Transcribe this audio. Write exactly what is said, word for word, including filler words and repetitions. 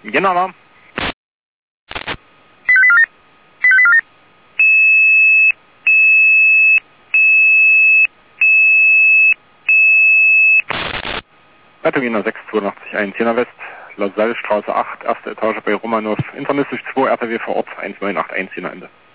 Genau. Bertolina sechs zwei acht eins Jena West, Lasallstraße acht, erste Etage bei Romanov, internistisch zwei, R T W vor Ort eins neun acht eins Jena Ende.